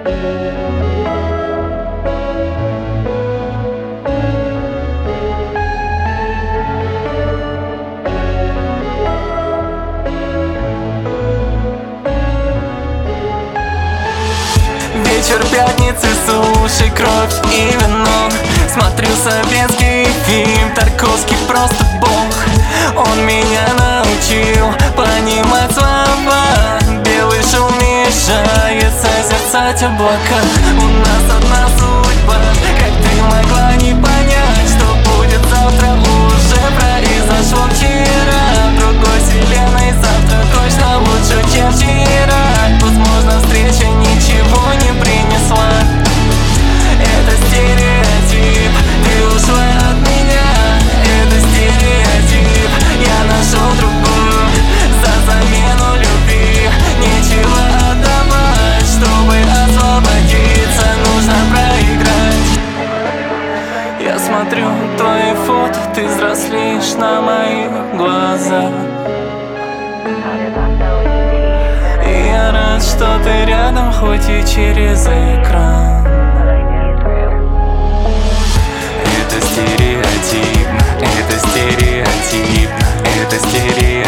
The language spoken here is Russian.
Вечер пятницы, суши, кровь и вино. Смотрю советский фильм, Тарковский просто бог. Он меня научил понимать слова. Белый шум мешает созерцать облака. У нас одна судьба, как ты могла не понять, что будет завтра, уже произошло вчера. В другой вселенной завтра точно лучше, чем вчера. Возможно, встреча ничего не принесла. Это стереотип, ты ушла от меня. Это стереотип, я нашел другую за замену любви. Нечего отдавать, чтобы освободиться, нужно проиграть. Я смотрю твои фото, ты взрослеешь на моих глазах. И я рад, что ты рядом, хоть и через экран. Это стереотипно, это стереотипно, это стереотипно.